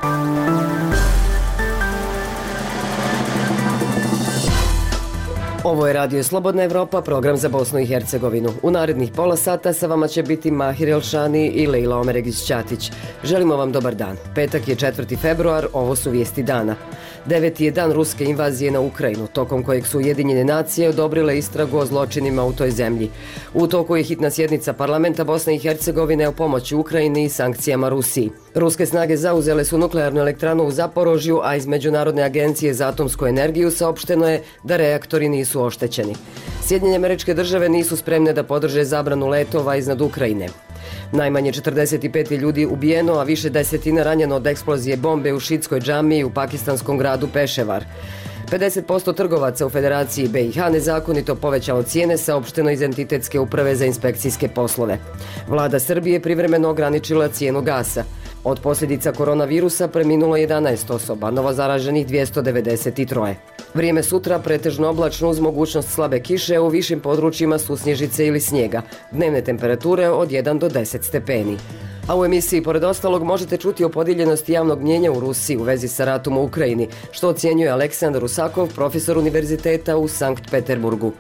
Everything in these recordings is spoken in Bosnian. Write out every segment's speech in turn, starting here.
Ovo je Radio Slobodna Evropa, program za Bosnu i Hercegovinu. U narednih pola sata sa vama će biti Mahir Elšani i Lejla Omeregić-Ćatić. Želimo vam dobar dan. Petak je 4. februar, ovo su vijesti dana. 9. je dan ruske invazije na Ukrajinu, tokom kojeg su Ujedinjene nacije odobrile istragu o zločinima u toj zemlji. U toku je hitna sjednica parlamenta Bosne i Hercegovine o pomoći Ukrajini i sankcijama Rusiji. Ruske snage zauzele su nuklearnu elektranu u Zaporožju, a iz Međunarodne agencije za atomsku energiju saopšteno je da reaktori nisu oštećeni. Sjedinjene Američke Države nisu spremne da podrže zabranu letova iznad Ukrajine. Najmanje 45 ljudi ubijeno, a više desetina ranjeno od eksplozije bombe u šitskoj džamiji u pakistanskom gradu Peševar. 50% trgovaca u Federaciji BiH nezakonito povećalo cijene, saopšteno iz Entitetske uprave za inspekcijske poslove. Vlada Srbije privremeno ograničila cijenu gasa. Od posljedica koronavirusa preminulo 11 osoba, novozaraženih 293. Vrijeme sutra pretežno oblačno uz mogućnost slabe kiše, u višim područjima susnježice ili snijega. Dnevne temperature od 1 do 10 stepeni. A u emisiji, pored ostalog, možete čuti o podijeljenosti javnog mnjenja u Rusiji u vezi sa ratom u Ukrajini, što ocjenjuje Aleksandar Rusakov, profesor univerziteta u Sankt Peterburgu.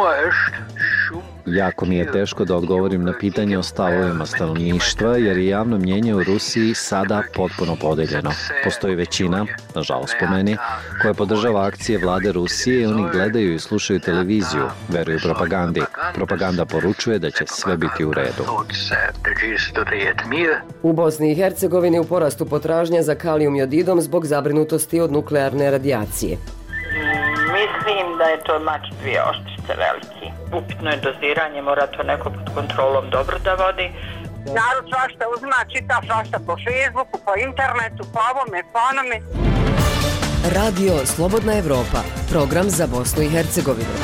Jako mi je teško da odgovorim na pitanje o stavovima stanovništva, jer je javno mnjenje u Rusiji sada potpuno podeljeno. Postoji većina, nažalost po meni, koja podržava akcije vlade Rusije i oni gledaju i slušaju televiziju, veruju propagandi. Propaganda poručuje da će sve biti u redu. U Bosni i Hercegovini u porastu potražnja za kalijum jodidom zbog zabrinutosti od nuklearne radijacije. Mislim da je to mač dvije oštrice veliki. Upitno je doziranje, mora to neko pod kontrolom dobro da vodi. Narod svašta uzima, čita svašta po Facebooku, po internetu, po ovome, po onome. Radio Slobodna Evropa, program za Bosnu i Hercegovinu.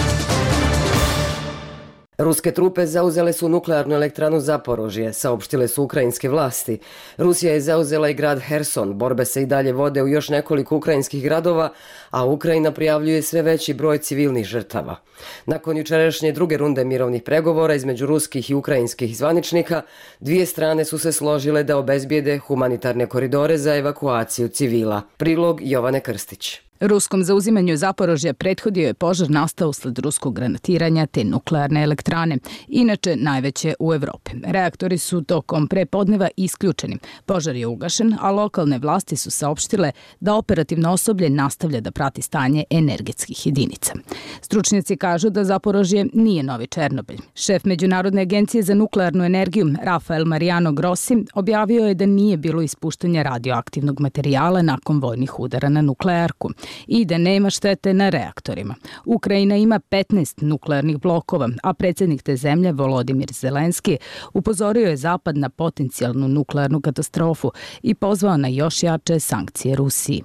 Ruske trupe zauzele su nuklearnu elektranu Zaporožje, saopštile su ukrajinske vlasti. Rusija je zauzela i grad Herson, borbe se i dalje vode u još nekoliko ukrajinskih gradova, a Ukrajina prijavljuje sve veći broj civilnih žrtava. Nakon jučerašnje druge runde mirovnih pregovora između ruskih i ukrajinskih zvaničnika, dvije strane su se složile da obezbijede humanitarne koridore za evakuaciju civila. Prilog Jovane Krstić. Ruskom zauzimanju Zaporožja prethodio je požar nastao usled ruskog granatiranja te nuklearne elektrane, inače najveće u Evropi. Reaktori su tokom prepodneva isključeni. Požar je ugašen, a lokalne vlasti su saopštile da operativno osoblje nastavlja da prati stanje energetskih jedinica. Stručnjaci kažu da Zaporožje nije novi Černobilj. Šef Međunarodne agencije za nuklearnu energiju, Rafael Mariano Grossi, objavio je da nije bilo ispuštanja radioaktivnog materijala nakon vojnih udara na nuklearku i da nema štete na reaktorima. Ukrajina ima 15 nuklearnih blokova, a predsjednik te zemlje Volodimir Zelenski upozorio je Zapad na potencijalnu nuklearnu katastrofu i pozvao na još jače sankcije Rusiji.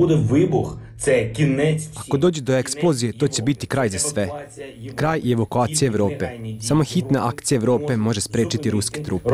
Ako dođe do eksplozije, to će biti kraj za sve. Kraj i evakuacije Evrope. Samo hitna akcija Evrope može sprečiti ruske trupe.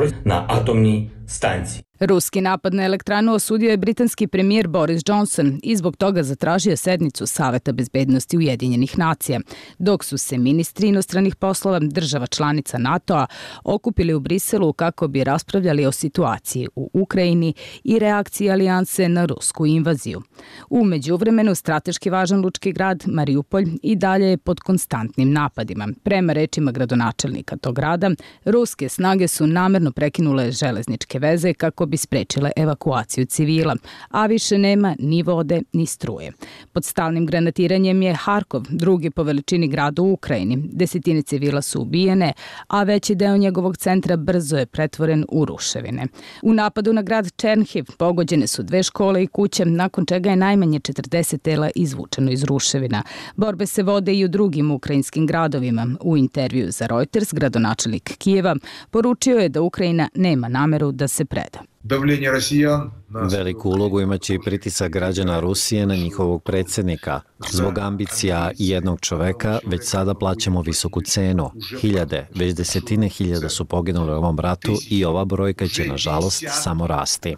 Ruski napad na elektranu osudio je britanski premijer Boris Johnson i zbog toga zatražio sednicu Saveta bezbednosti Ujedinjenih nacija, dok su se ministri inostranih poslova država članica NATO-a okupili u Briselu kako bi raspravljali o situaciji u Ukrajini i reakciji alijanse na rusku invaziju. U međuvremenu, strateški važan lučki grad Mariupolj i dalje je pod konstantnim napadima. Prema rečima gradonačelnika tog grada, ruske snage su namerno prekinule železničke veze kako bi sprečile evakuaciju civila, a više nema ni vode ni struje. Pod stalnim granatiranjem je Harkov, drugi po veličini grad u Ukrajini. Desetine civila su ubijene, a veći deo njegovog centra brzo je pretvoren u ruševine. U napadu na grad Černhiv pogođene su 2 škole i kuće, nakon čega je najmanje 40 tela izvučeno iz ruševina. Borbe se vode i u drugim ukrajinskim gradovima. U intervju za Reuters gradonačelnik Kijeva poručio je da Ukrajina nema nameru da se preda. Veliku ulogu imaće i pritisak građana Rusije na njihovog predsjednika. Zbog ambicija jednog čoveka već sada plaćamo visoku cenu. Hiljade, već desetine hiljada su poginule u ovom ratu i ova brojka će, nažalost, samo rasti.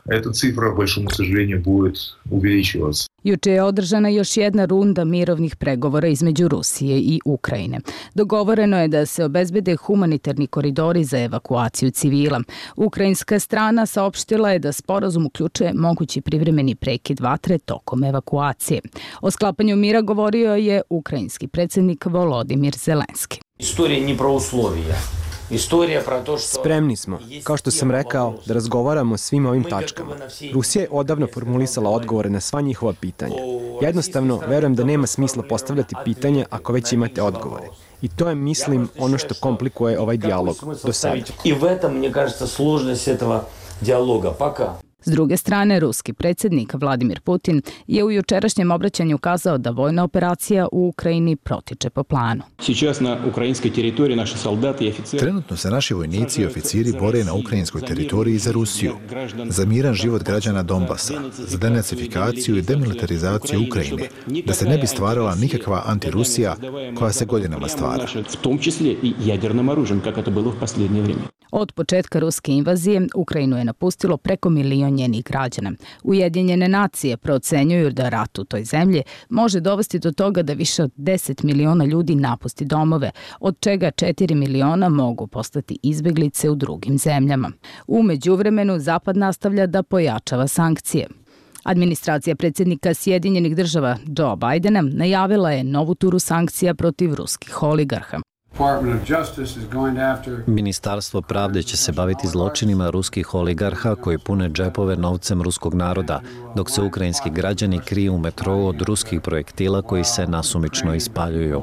Juče je održana još jedna runda mirovnih pregovora između Rusije i Ukrajine. Dogovoreno je da se obezbede humanitarni koridori za evakuaciju civila. Ukrajinska strana saopštila je da sporazum uključuje više mogući privremeni prekid vatre tokom evakuacije. O sklapanju mira govorio je ukrajinski predsjednik Volodimir Zelenski. Istorija nije pro uslovija. Spremni smo, kao što sam rekao, da razgovaramo o svim ovim tačkama. Rusija je odavno formulisala odgovore na sva njihova pitanja. Jednostavno, verujem da nema smisla postavljati pitanja ako već imate odgovore. I to je, mislim, ono što komplikuje ovaj dijalog do sada. I u этом, мне кажется, сложность этого диалога пока. S druge strane, ruski predsjednik Vladimir Putin je u jučerašnjem obraćanju kazao da vojna operacija u Ukrajini protiče po planu. Trenutno se naši vojnici i oficiri bore na ukrajinskoj teritoriji za Rusiju, za miran život građana Donbasa, za denacifikaciju i demilitarizaciju Ukrajine, da se ne bi stvarala nikakva antirusija koja se godinama stvara. Od početka ruske invazije Ukrajinu je napustilo preko milion njenih građana. Ujedinjene nacije procenjuju da rat u toj zemlji može dovesti do toga da više od 10 miliona ljudi napusti domove, od čega 4 miliona mogu postati izbeglice u drugim zemljama. U međuvremenu Zapad nastavlja da pojačava sankcije. Administracija predsjednika Sjedinjenih država Joe Bidena najavila je novu turu sankcija protiv ruskih oligarha. Ministarstvo pravde će se baviti zločinima ruskih oligarha koji pune džepove novcem ruskog naroda, dok se ukrajinski građani kriju u metrou od ruskih projektila koji se nasumično ispaljuju.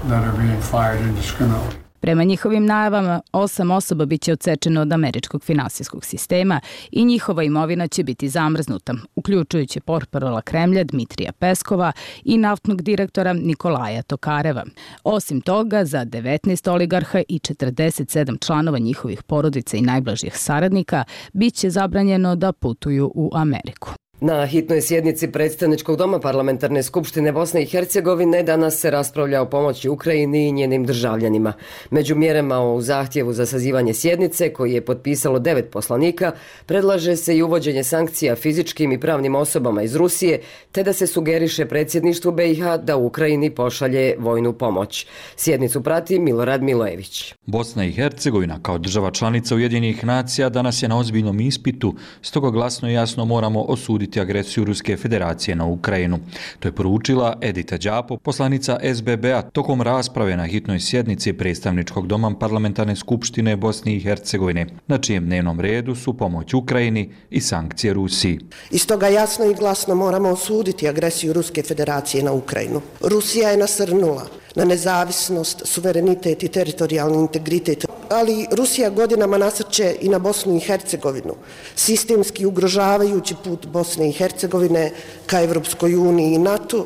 Prema njihovim najavama, 8 osoba biće odsečeno od američkog finansijskog sistema i njihova imovina će biti zamrznuta, uključujući portparola Kremlja Dmitrija Peskova i naftnog direktora Nikolaja Tokareva. Osim toga, za 19 oligarha i 47 članova njihovih porodica i najbližih saradnika biće zabranjeno da putuju u Ameriku. Na hitnoj sjednici Predstavničkog doma Parlamentarne skupštine Bosne i Hercegovine danas se raspravlja o pomoći Ukrajini i njenim državljanima. Među mjerama u zahtjevu za sazivanje sjednice, koji je potpisalo 9 poslanika, predlaže se i uvođenje sankcija fizičkim i pravnim osobama iz Rusije, te da se sugeriše predsjedništvu BiH da u Ukrajini pošalje vojnu pomoć. Sjednicu prati Milorad Milojević. Bosna i Hercegovina kao država članica Ujedinjenih nacija danas je na ozbiljnom ispitu, stoga glasno i jasno moramo osuditi agresiju Ruske federacije na Ukrajinu. To je poručila Edita Đapo, poslanica SBB-a, tokom rasprave na hitnoj sjednici Predstavničkog doma Parlamentarne skupštine Bosne i Hercegovine, na čijem dnevnom redu su pomoć Ukrajini i sankcije Rusiji. I stoga jasno i glasno moramo osuditi agresiju Ruske federacije na Ukrajinu. Rusija je nasrnula na nezavisnost, suverenitet i teritorijalni integritet, ali Rusija godinama nasrće i na Bosnu i Hercegovinu, sistemski ugrožavajući put Bosne i Hercegovine ka Evropskoj uniji i NATO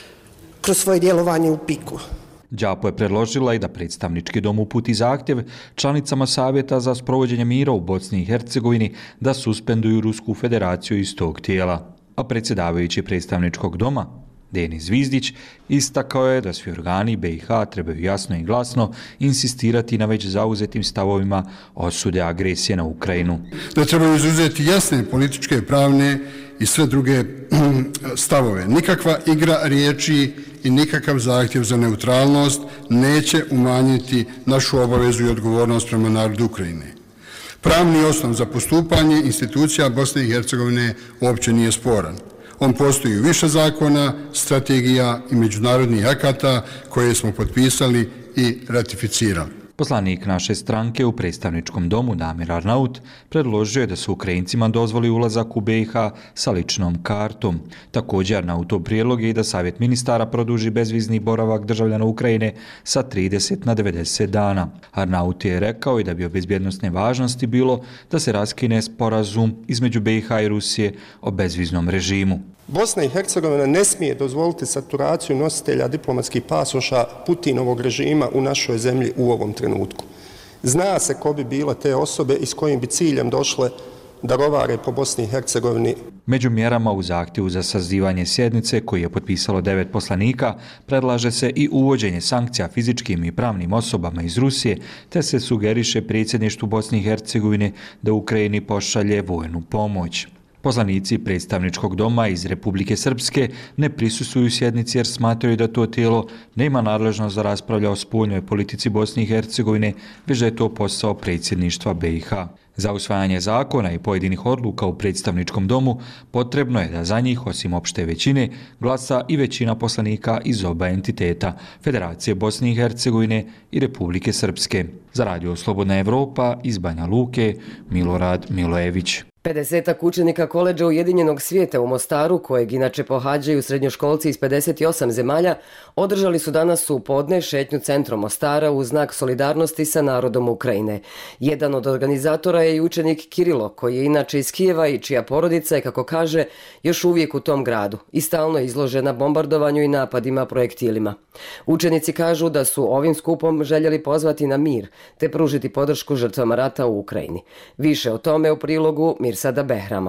kroz svoje djelovanje u PIK-u. Đapo je predložila i da predstavnički dom uputi zahtjev članicama Savjeta za sprovođenje mira u Bosni i Hercegovini da suspenduju Rusku federaciju iz tog tijela. A predsjedavajući predstavničkog doma, Denis Zvizdić, istakao je da svi organi BiH trebaju jasno i glasno insistirati na već zauzetim stavovima osude agresije na Ukrajinu. Da trebaju izuzeti jasne političke, pravne i sve druge stavove. Nikakva igra riječi i nikakav zahtjev za neutralnost neće umanjiti našu obavezu i odgovornost prema narodu Ukrajine. Pravni osnov za postupanje institucija Bosne i Hercegovine uopće nije sporan. On postoji u više zakona, strategija i međunarodnih akata koje smo potpisali i ratificirali. Poslanik naše stranke u predstavničkom domu Damir Arnaut predložio je da se Ukrajincima dozvoli ulazak u BiH sa ličnom kartom. Također Arnautov prijedlog je i da Savjet ministara produži bezvizni boravak državljana Ukrajine sa 30 na 90 dana. Arnaut je rekao i da bi o bezbjednostne važnosti bilo da se raskine sporazum između BiH i Rusije o bezviznom režimu. Bosna i Hercegovina ne smije dozvoliti saturaciju nositelja diplomatskih pasoša Putinovog režima u našoj zemlji u ovom trenutku. Zna se ko bi bile te osobe i s kojim bi ciljem došle da rovare po Bosni i Hercegovini. Među mjerama u zahtjevu za sazivanje sjednice, koji je potpisalo 9 poslanika, predlaže se i uvođenje sankcija fizičkim i pravnim osobama iz Rusije, te se sugeriše predsjedništvu Bosne i Hercegovine da Ukrajini pošalje vojnu pomoć. Poslanici predstavničkog doma iz Republike Srpske ne prisustvuju sjednici jer smatraju da to tijelo nema nadležnost da raspravlja o spoljnoj politici Bosne i Hercegovine, već da je to posao predsjedništva BiH. Za usvajanje zakona i pojedinih odluka u predstavničkom domu potrebno je da za njih, osim opšte većine, glasa i većina poslanika iz oba entiteta, Federacije Bosne i Hercegovine i Republike Srpske. Za Radio Slobodna Evropa iz Banja Luke, Milorad Milojević. 50-ak učenika koledža Ujedinjenog svijeta u Mostaru, kojeg inače pohađaju srednjoškolci iz 58 zemalja, održali su danas u podne šetnju centrom Mostara u znak solidarnosti sa narodom Ukrajine. Jedan od organizatora je i učenik Kirilo, koji je inače iz Kijeva i čija porodica je, kako kaže, još uvijek u tom gradu i stalno izložena bombardovanju i napadima projektilima. Učenici kažu da su ovim skupom željeli pozvati na mir te pružiti podršku žrtvama rata u Ukrajini. Više o tome u prilogu Mirsada Behrama.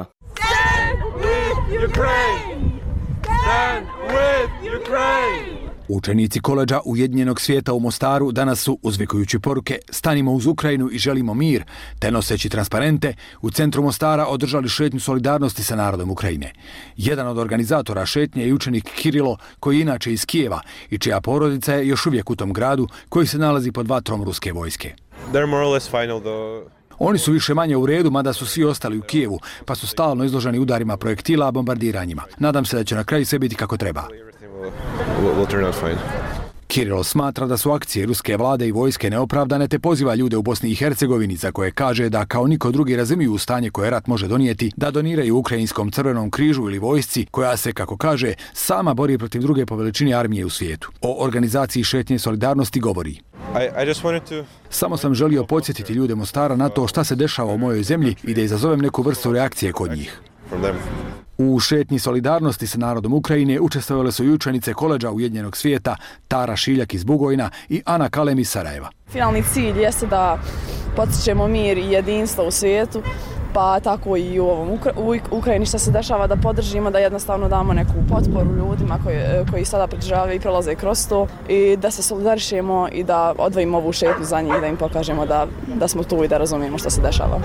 Učenici koledža Ujedinjenog svijeta u Mostaru danas su, uzvikujući poruke "Stanimo uz Ukrajinu i želimo mir", te noseći transparente, u centru Mostara održali šetnju solidarnosti sa narodom Ukrajine. Jedan od organizatora šetnje je učenik Kirilo, koji je inače iz Kijeva i čija porodica je još uvijek u tom gradu koji se nalazi pod vatrom ruske vojske. Oni su više manje u redu, mada su svi ostali u Kijevu, pa su stalno izloženi udarima projektila, bombardiranjima. Nadam se da će na kraju sve biti kako treba. Kirilo smatra da su akcije ruske vlade i vojske neopravdane te poziva ljude u Bosni i Hercegovini, za koje kaže da kao niko drugi razumiju stanje koje rat može donijeti, da doniraju Ukrajinskom crvenom križu ili vojsci koja se, kako kaže, sama bori protiv druge po veličini armije u svijetu. O organizaciji šetnje solidarnosti govori: "Samo sam želio podsjetiti ljude Mostara na to šta se dešava u mojoj zemlji i da izazovem neku vrstu reakcije kod njih." U šetnji solidarnosti sa narodom Ukrajine učestvovale su i učenice koledža Ujedinjenog svijeta Tara Šiljak iz Bugojna i Ana Kalem iz Sarajeva. Finalni cilj jeste da potičemo mir i jedinstvo u svijetu, pa tako i u Ukrajini što se dešava, da podržimo, da jednostavno damo neku potporu ljudima koji sada podržavaju i prolaze kroz to i da se solidarišemo i da odvojimo ovu šetnju za njih, da im pokažemo da smo tu i da razumijemo što se dešava.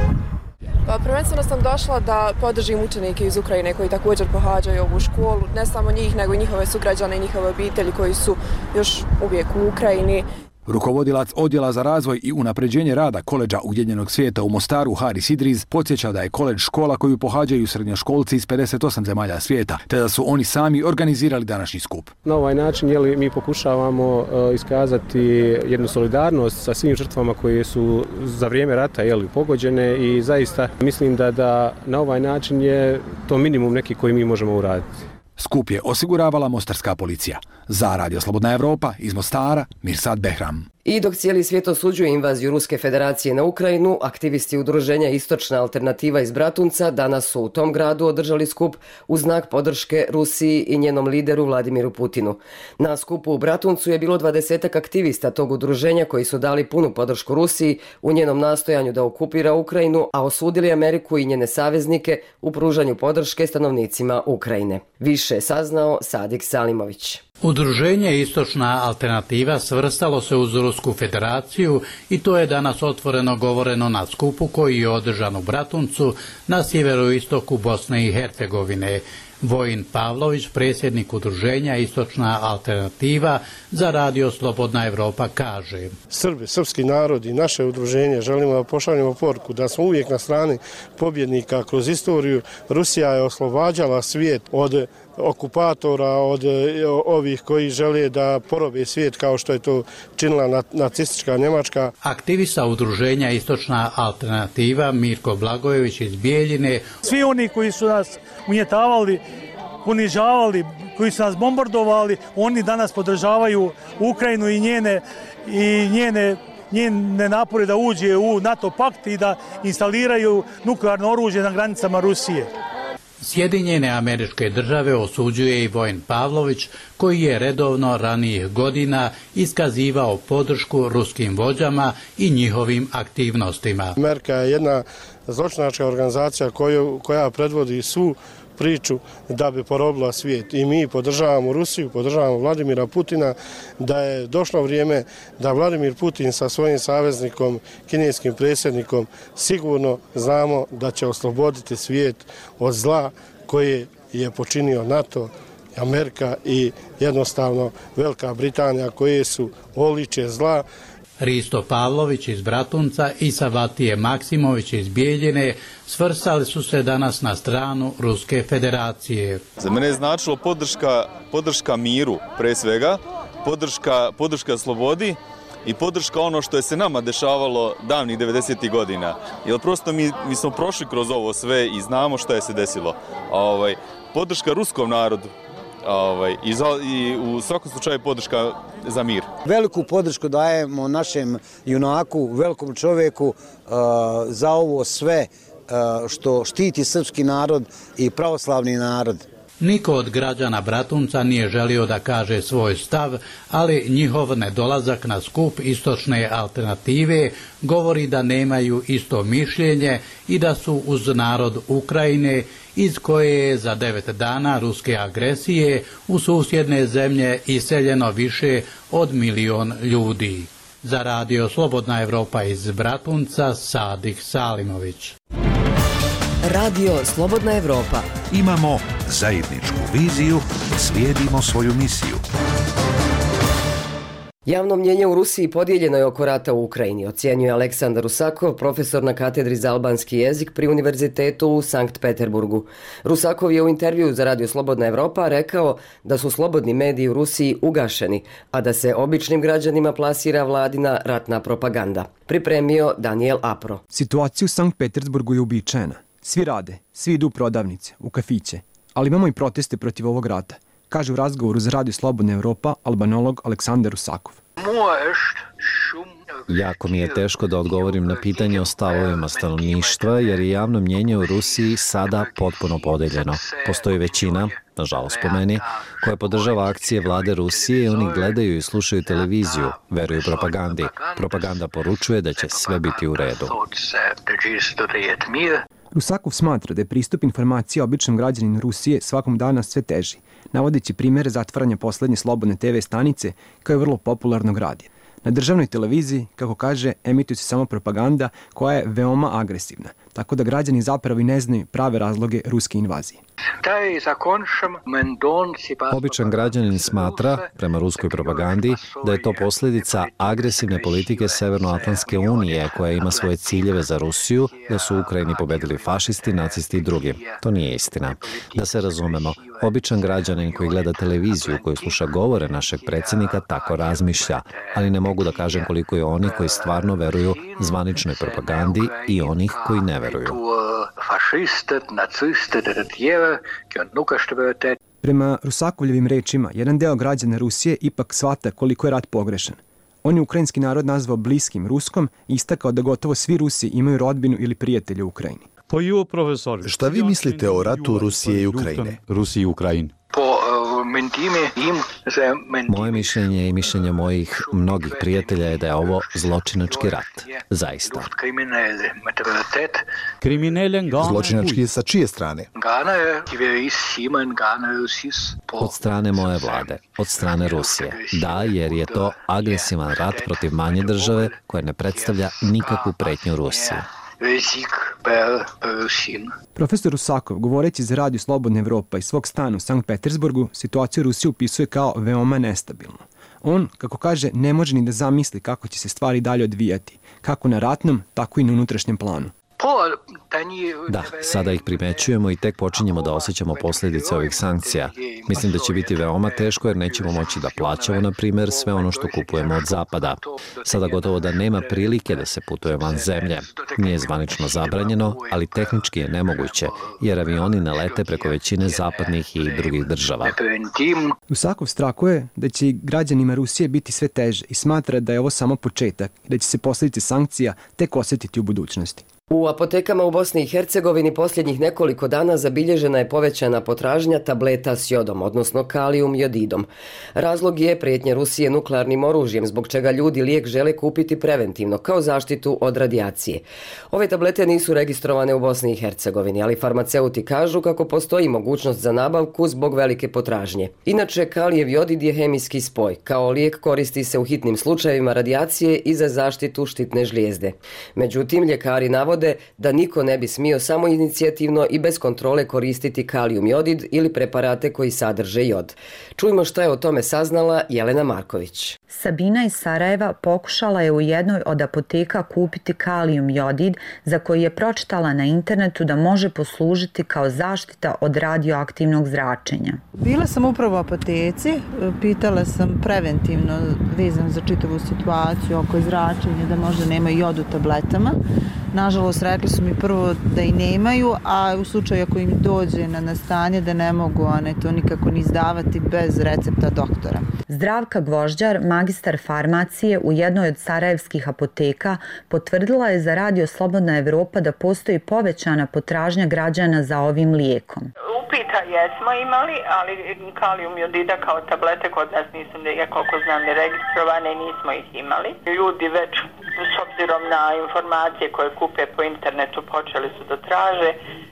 Pa prvenstveno sam došla da podržim učenike iz Ukrajine koji također pohađaju ovu školu, ne samo njih nego i njihove sugrađane i njihove obitelji koji su još uvijek u Ukrajini. Rukovodilac odjela za razvoj i unapređenje rada koledža Ujedinjenog svijeta u Mostaru, Haris Idriz, podsjeća da je koledž škola koju pohađaju srednjoškolci iz 58 zemalja svijeta, te da su oni sami organizirali današnji skup. Na ovaj način mi pokušavamo iskazati jednu solidarnost sa svim žrtvama koje su za vrijeme rata pogođene i zaista mislim da na ovaj način je to minimum neki koji mi možemo uraditi. Skup je osiguravala mostarska policija. Za Radio Slobodna Evropa iz Mostara, Mirsad Behram. I dok cijeli svijet osuđuje invaziju Ruske federacije na Ukrajinu, aktivisti udruženja Istočna alternativa iz Bratunca danas su u tom gradu održali skup u znak podrške Rusiji i njenom lideru Vladimiru Putinu. Na skupu u Bratuncu je bilo 20 aktivista tog udruženja koji su dali punu podršku Rusiji u njenom nastojanju da okupira Ukrajinu, a osudili Ameriku i njene saveznike u pružanju podrške stanovnicima Ukrajine. Više je saznao Sadik Salimović. Udruženje Istočna alternativa svrstalo se uz Rusku federaciju i to je danas otvoreno govoreno na skupu koji je održan u Bratuncu na sjeveroistoku Bosne i Hercegovine. Vojin Pavlović, predsjednik udruženja Istočna alternativa, za Radio Slobodna Evropa kaže: Srbi, srpski narod i naše udruženje želimo da pošaljemo poruku da smo uvijek na strani pobjednika kroz istoriju. Rusija je oslobađala svijet od okupatora, od ovih koji žele da porobe svijet kao što je to činila nacistička Njemačka. Aktivista udruženja Istočna alternativa Mirko Blagojević iz Bijeljine: Svi oni koji su nas unjetavali, ponižavali, koji su nas bombardovali, oni danas podržavaju Ukrajinu i njene napore da uđe u NATO pakt i da instaliraju nuklearno oružje na granicama Rusije. Sjedinjene Američke Države osuđuje i Vojin Pavlović, koji je redovno ranijih godina iskazivao podršku ruskim vođama i njihovim aktivnostima. Amerika je jedna zločinačka organizacija koja predvodi svu priču da bi porobila svijet. I mi podržavamo Rusiju, podržavamo Vladimira Putina, da je došlo vrijeme da Vladimir Putin sa svojim saveznikom, kineskim predsjednikom, sigurno znamo da će osloboditi svijet od zla koje je počinio NATO, Amerika i jednostavno Velika Britanija, koje su oličje zla. Risto Pavlović iz Bratunca i Savatije Maksimović iz Bijeljine svrstali su se danas na stranu Ruske federacije. Za mene je značilo podrška miru, pre svega, podrška slobodi i podrška ono što je se nama dešavalo davnih 90. godina. Jer prosto mi smo prošli kroz ovo sve i znamo šta je se desilo. Podrška ruskom narodu. I u svakom slučaju podrška za mir. Veliku podršku dajemo našem junaku, velikom čovjeku za ovo sve što štiti srpski narod i pravoslavni narod. Niko od građana Bratunca nije želio da kaže svoj stav, ali njihov nedolazak na skup Istočne alternative govori da nemaju isto mišljenje i da su uz narod Ukrajine, iz koje je za 9 dana ruske agresije u susjedne zemlje iseljeno više od 1 milion ljudi. Za radio Slobodna Evropa iz Bratunca, Sadik Salimović. Radio Slobodna Evropa. Imamo zajedničku viziju, slijedimo svoju misiju. Javno mnjenje u Rusiji podijeljeno je oko rata u Ukrajini, ocjenjuje Aleksandar Rusakov, profesor na katedri za albanski jezik pri Univerzitetu u Sankt Peterburgu. Rusakov je u intervjuu za Radio Slobodna Evropa rekao da su slobodni mediji u Rusiji ugašeni, a da se običnim građanima plasira vladina ratna propaganda. Pripremio Daniel Apro. Situacija u Sankt Petersburgu je uobičajena. Svi rade, svi idu u prodavnice, u kafiće, ali imamo i proteste protiv ovog rata, kaže u razgovoru za Radio Slobodna Evropa albanolog Aleksandar Rusakov. Jako mi je teško da odgovorim na pitanje o stavovima stanovništva, jer je javno mnjenje u Rusiji sada potpuno podeljeno. Postoji većina, nažalost po meni, koja podržava akcije vlade Rusije i oni gledaju i slušaju televiziju, veruju propagandi. Propaganda poručuje da će sve biti u redu. Rusakov smatra da je pristup informacija običnom građaninu Rusije svakom dana sve teži, navodeći primjere zatvaranja poslednje slobodne TV stanice kao je vrlo popularnog radija. Na državnoj televiziji, kako kaže, emituje se samo propaganda koja je veoma agresivna, tako da građani zapravo i ne znaju prave razloge ruske invazije. Običan građanin smatra, prema ruskoj propagandi, da je to posljedica agresivne politike Severnoatlantske unije koja ima svoje ciljeve za Rusiju, da su u Ukrajini pobedili fašisti, nacisti i drugi. To nije istina. Da se razumemo, običan građanin koji gleda televiziju, koji sluša govore našeg predsjednika, tako razmišlja, ali ne mogu da kažem koliko je oni koji stvarno veruju zvaničnoj propagandi i onih koji ne veruju. Prema Rusakovljevim rečima, jedan deo građana Rusije ipak shvata koliko je rat pogrešan. On je ukrajinski narod nazvao bliskim Ruskom i istakao da gotovo svi Rusi imaju rodbinu ili prijatelje u Ukrajini. Šta vi mislite o ratu Rusije i Ukrajine? Rusiji i Ukrajini. Moje mišljenje i mišljenje mojih mnogih prijatelja je da je ovo zločinački rat. Zaista. Zločinački sa čije strane? Od strane moje vlade, od strane Rusije. Da, jer je to agresivan rat protiv manje države koja ne predstavlja nikakvu pretnju Rusiji. Profesor Rusakov, govoreći za Radio Slobodna Evropa iz svog stana u Sankt Petersburgu, situaciju Rusije upisuje kao veoma nestabilnu. On, kako kaže, ne može ni da zamisli kako će se stvari dalje odvijati, kako na ratnom, tako i na unutrašnjem planu. Da, sada ih primećujemo i tek počinjemo da osjećamo posljedice ovih sankcija. Mislim da će biti veoma teško jer nećemo moći da plaćamo, na primjer, sve ono što kupujemo od zapada. Sada gotovo da nema prilike da se putuje van zemlje. Nije zvanično zabranjeno, ali tehnički je nemoguće, jer avioni ne lete preko većine zapadnih i drugih država. Rusakov strahuje da će i građanima Rusije biti sve teže i smatra da je ovo samo početak i da će se posljedice sankcija tek osjetiti u budućnosti. U apotekama u Bosni i Hercegovini posljednjih nekoliko dana zabilježena je povećana potražnja tableta s jodom, odnosno kalijum jodidom. Razlog je prijetnje Rusije nuklearnim oružjem, zbog čega ljudi lijek žele kupiti preventivno, kao zaštitu od radijacije. Ove tablete nisu registrovane u Bosni i Hercegovini, ali farmaceuti kažu kako postoji mogućnost za nabavku zbog velike potražnje. Inače, kalijev jodid je hemijski spoj. Kao lijek koristi se u hitnim slučajevima radijacije i za zaštitu štitne žlijezde. Međutim, ljekari navode da niko ne bi smio samoinicijativno i bez kontrole koristiti kalijum jodid ili preparate koji sadrže jod. Čujmo šta je o tome saznala Jelena Marković. Sabina iz Sarajeva pokušala je u jednoj od apoteka kupiti kalijum jodid za koji je pročitala na internetu da može poslužiti kao zaštita od radioaktivnog zračenja. Bila sam upravo u apoteci, pitala sam preventivno vezano za čitavu situaciju oko zračenja da možda nema jod u tabletama. Nažalost, rekli su mi prvo da i nemaju, a u slučaju ako im dođe na stanje da ne mogu to nikako ni izdavati bez recepta doktora. Zdravka Gvožđar, magistar farmacije u jednoj od sarajevskih apoteka, potvrdila je za Radio Slobodna Evropa da postoji povećana potražnja građana za ovim lijekom. Upita jesmo imali, ali kalijum jodida kao tablete kod nas nisu, koliko znam, registrovane, nismo ih imali. Ljudi već s obzirom na informacije koje kupe po internetu počeli su da traže.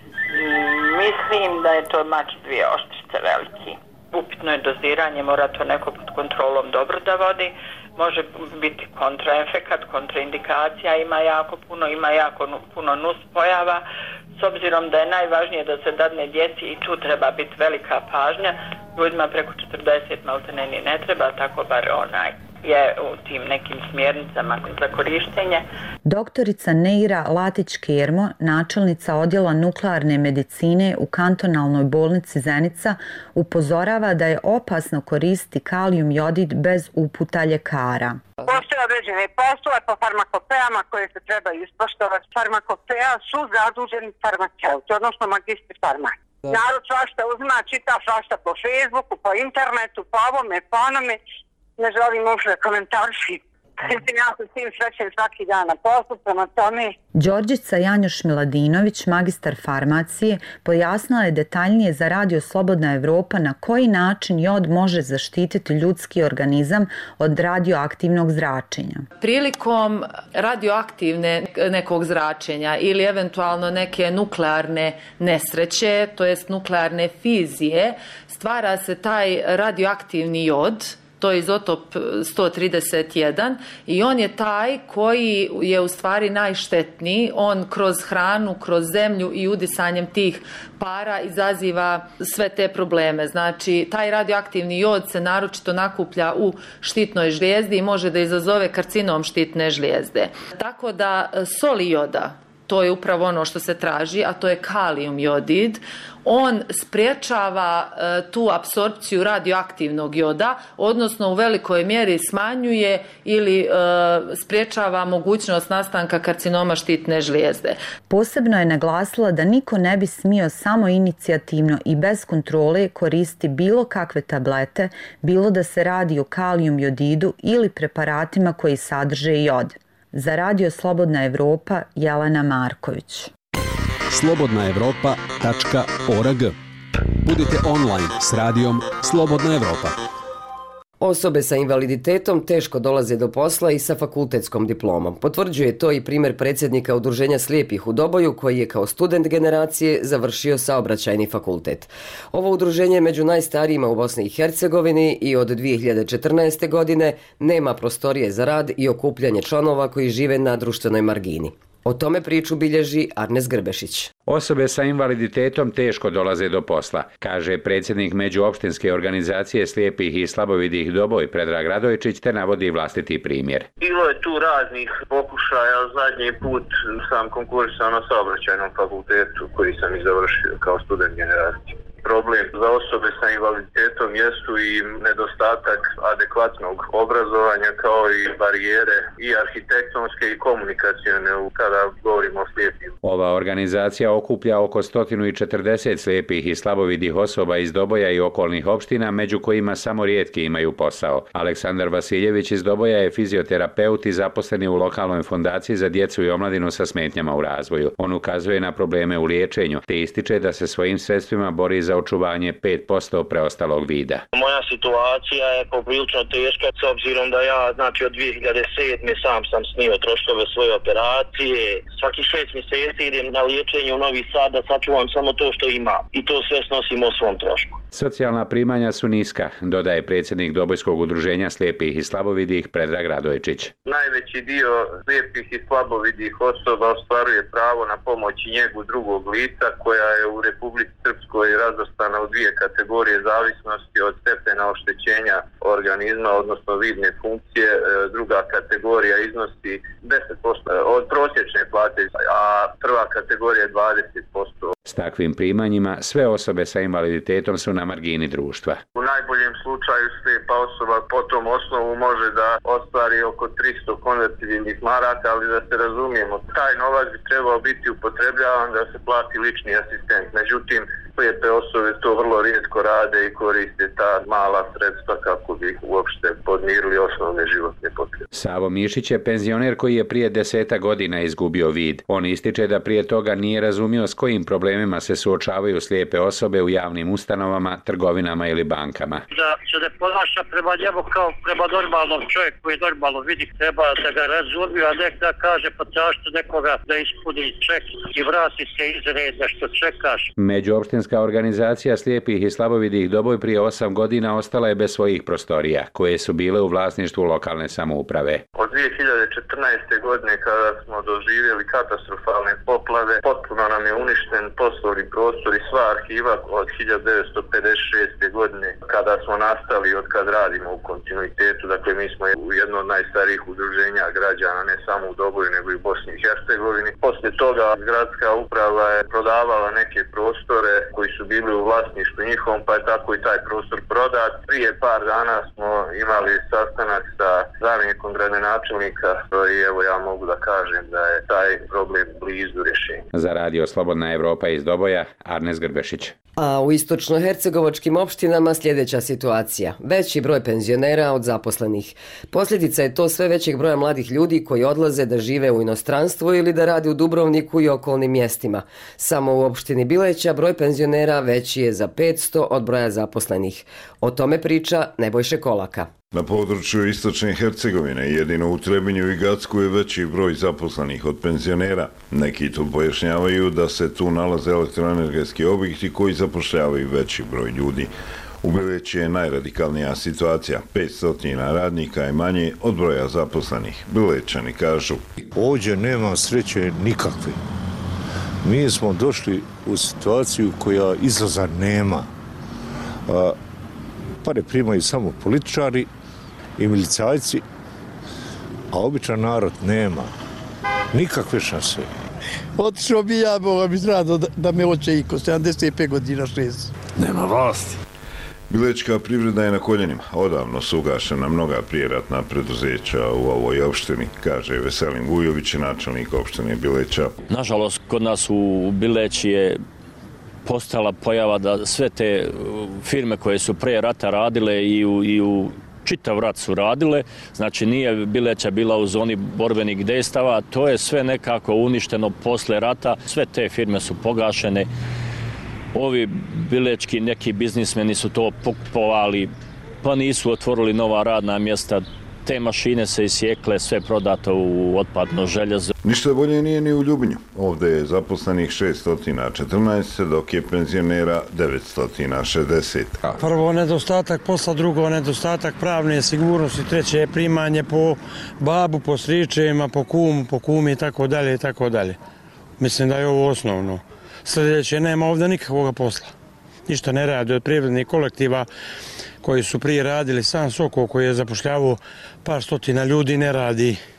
Mislim da je to mač dvije oštrice veliki. Upitno je doziranje, mora to neko pod kontrolom dobro da vodi. Može biti kontraefekat, kontraindikacija, ima jako puno nus pojava. S obzirom da je najvažnije da se dadne djeci i tu treba biti velika pažnja, ljudima preko 40 maltene ni ne treba, tako bar je u tim nekim smjernicama za korištenje. Doktorica Neira Latić-Kermo, načelnica odjela nuklearne medicine u kantonalnoj bolnici Zenica, upozorava da je opasno koristiti kalijum jodid bez uputa ljekara. Postoje određene poslove po farmakopeama koje se trebaju ispoštovati. Farmakopea su zaduženi farmaceuti, odnosno magistri farmacije. Narod svašta uzima, čita svašta po Facebooku, po internetu, po ovome, po onome. Ne želim uopšte komentariti. Ja sam s tim srećen svaki dan na poslu, prema tome. Đorđica Janjuš-Miladinović, magistar farmacije, pojasnila je detaljnije za Radio Slobodna Evropa na koji način jod može zaštititi ljudski organizam od radioaktivnog zračenja. Prilikom radioaktivne nekog zračenja ili eventualno neke nuklearne nesreće, to jest nuklearne fizije, stvara se taj radioaktivni jod. To je izotop 131 i on je taj koji je u stvari najštetniji. On kroz hranu, kroz zemlju i udisanjem tih para izaziva sve te probleme. Znači, taj radioaktivni jod se naročito nakuplja u štitnoj žlijezdi i može da izazove karcinom štitne žlijezde. Tako da soli joda, to je upravo ono što se traži, a to je kalijum jodid. On spriječava tu apsorpciju radioaktivnog joda, odnosno u velikoj mjeri smanjuje ili spriječava mogućnost nastanka karcinoma štitne žlijezde. Posebno je naglasila da niko ne bi smio samoinicijativno i bez kontrole koristiti bilo kakve tablete, bilo da se radi o kalijum jodidu ili preparatima koji sadrže jod. Za Radio Slobodna Evropa, Jelena Marković. slobodnaevropa.org. Budite online s radijom Slobodna Evropa. Osobe sa invaliditetom teško dolaze do posla i sa fakultetskom diplomom. Potvrđuje to i primjer predsjednika Udruženja slijepih u Doboju, koji je kao student generacije završio saobraćajni fakultet. Ovo udruženje je među najstarijima u Bosni i Hercegovini i od 2014. godine nema prostorije za rad i okupljanje članova koji žive na društvenoj margini. O tome priču bilježi Arnes Grbešić. Osobe sa invaliditetom teško dolaze do posla, kaže predsjednik međuopštinske organizacije slijepih i slabovidih Doboj Predrag Radojičić, te navodi vlastiti primjer. Bilo je tu raznih pokušaja, zadnji put sam konkurisao na saobraćajnom fakultetu koji sam i završio kao student generacije. problem za osobe sa invaliditetom jesu i nedostatak adekvatnog obrazovanja kao i barijere i arhitektonske i komunikacione kada govorimo o slijepim. Ova organizacija okuplja oko 140 slijepih i slabovidih osoba iz Doboja i okolnih opština, među kojima samo rijetki imaju posao. Aleksandar Vasiljević iz Doboja je fizioterapeut i zaposleni u lokalnoj fondaciji za djecu i omladinu sa smetnjama u razvoju. On ukazuje na probleme u liječenju, te ističe da se svojim sredstvima bori za očuvanje 5% preostalog vida. Moja situacija je poprilično teška s obzirom da ja od 2007. sam snio troškove svoje operacije. Svaki 6 mjeseci idem na liječenje u Novi Sad da sačuvam samo to što imam i to sve snosim o svom trošku. Socijalna primanja su niska, dodaje predsjednik Dobojskog udruženja slijepih i slabovidih Predrag Radojčić. Najveći dio slijepih i slabovidih osoba ostvaruje pravo na pomoć i njegu drugog lica koja je u Republici Srpskoj razvrstana u dvije kategorije zavisnosti od stepena oštećenja organizma, odnosno vidne funkcije. Druga kategorija iznosi 10% od prosječne plate, a prva kategorija je 20%. S takvim primanjima sve osobe sa invaliditetom su na margini društva. U najboljem slučaju slijepa osoba po tom osnovu može da ostvari oko 300 konvertibilnih maraka, ali da se razumijemo, taj novac bi trebao biti upotrebljavan da se plati lični asistent. Međutim, slijepe osobe to vrlo rijetko rade i koriste ta mala sredstva kako bi uopšte podmirili osnovne životne potrebe. Savo Mišić je penzioner koji je prije 10 godina izgubio vid. On ističe da prije toga nije razumio s kojim problemima se suočavaju slijepe osobe u javnim ustanovama, trgovinama ili bankama. Da se ne ponaša prema njemu kao prema normalnom čovjeku koji normalno vidi, treba da ga razumiju, a nek da kaže potražite nekoga da ispuni ček i vrati se iz reda što čekaš. Međuopštinska organizacija slijepih i slabovidih Doboj prije 8 godina ostala je bez svojih prostorija, koje su bile u vlasništvu lokalne samouprave. Od 2014. godine kada smo doživjeli katastrofalne poplave, potpuno nam je uništen poslovni prostor i sva arhiva od 1956. godine kada smo nastali, od kad radimo u kontinuitetu. Dakle, mi smo jedno od najstarijih udruženja građana, ne samo u Doboju, nego i u Bosni i Hercegovini. Poslije toga gradska uprava je prodavala neke prostore koji su bili u vlasništvu njihovom, pa je tako i taj prostor prodat. Prije par dana smo imali sastanak sa zamjenikom gradonačelnika i evo ja mogu da kažem da je taj problem blizu rješenja. Za radio Slobodna Evropa iz Doboja, Arnes Grbešić. A u istočnohercegovačkim opštinama sljedeća situacija. Veći broj penzionera od zaposlenih. Posljedica je to sve većeg broja mladih ljudi koji odlaze da žive u inostranstvu ili da rade u Dubrovniku i okolnim mjestima. Samo u opštini Bileća broj penzionera veći je za 500 od broja zaposlenih. O tome priča Nebojše Kolaka. Na području istočne Hercegovine jedino u Trebinju i Gacku je veći broj zaposlenih od penzionera. Neki to pojašnjavaju da se tu nalaze elektroenergetski objekti koji zapošljavaju veći broj ljudi. U Bileći je najradikalnija situacija. 500 radnika je manje od broja zaposlenih. Bilećani kažu: ovdje nema sreće nikakve. Mi smo došli u situaciju koja izlaza nema. Pare primaju samo političari i milicajci, a običan narod nema nikakve šanse. Otišao bi ja, Boga mi rado da me oče iko, 75 godina 6. Nema vlasti. Bilečka privreda je na koljenima. Odavno su ugašena mnoga prijeratna preduzeća u ovoj opštini, kaže Veselin Vujović, načelnik opštine Bileća. Nažalost, kod nas u Bileći je postala pojava da sve te firme koje su prije rata radile i u čitav rat su radile, znači nije Bileća bila u zoni borbenih dejstava, to je sve nekako uništeno posle rata, sve te firme su pogašene. Ovi bilečki neki biznismeni su to pokupovali, pa nisu otvorili nova radna mjesta, te mašine se isjekle, sve prodato u otpadno željezo. Ništa bolje nije ni u Ljubinju. Ovdje je zaposlenih 614, dok je penzionera 960. Prvo nedostatak posla, drugo nedostatak pravne sigurnosti, treće je primanje po babu, po stričevima, po kumu, po kumi i tako dalje i tako dalje. Mislim da je ovo osnovno. Sljedeće, nema ovdje nikakvog posla. Ništa ne radi od privrednih kolektiva koji su prije radili. Sam Sokol koji je zapošljavao par stotina ljudi ne radi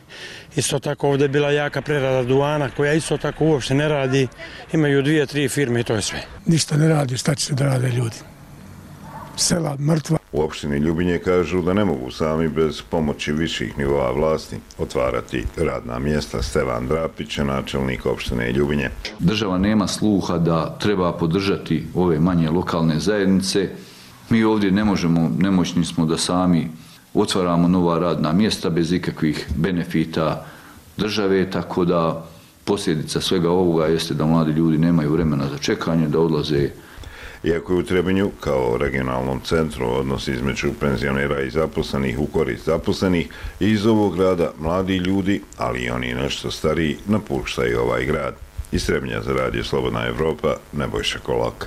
Isto tako ovdje je bila jaka prerada duvana koja isto tako uopšte ne radi. Imaju 2-3 firme i to je sve. Ništa ne radi, šta će se da rade ljudi? Sela mrtva. U opštini Ljubinje kažu da ne mogu sami bez pomoći viših nivoa vlasti otvarati radna mjesta. Stevan Drapić je načelnik opštine Ljubinje. Država nema sluha da treba podržati ove manje lokalne zajednice. Mi ovdje ne možemo, nemoćni smo da sami otvaramo nova radna mjesta bez ikakvih benefita države, tako da posljedica svega ovoga jeste da mladi ljudi nemaju vremena za čekanje, da odlaze. Iako je u Trebinju, kao regionalnom centru, odnos između penzionera i zaposlenih u korist zaposlenih, iz ovog grada mladi ljudi, ali i oni nešto stariji, napuštaju ovaj grad. Iz Trebinja za Radio Slobodna Evropa, Nebojša Kolak.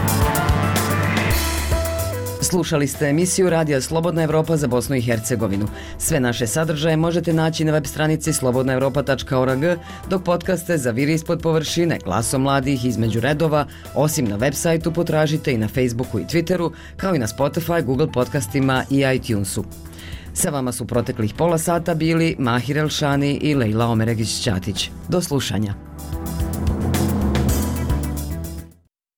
Slušali ste emisiju Radija Slobodna Evropa za Bosnu i Hercegovinu. Sve naše sadržaje možete naći na web stranici slobodnaevropa.org, dok podcaste za Viri ispod površine, Glasom mladih između redova, osim na web sajtu potražite i na Facebooku i Twitteru, kao i na Spotify, Google podcastima i iTunesu. Sa vama su proteklih pola sata bili Mahir Elšani i Lejla Omeregić-Ćatić. Do slušanja.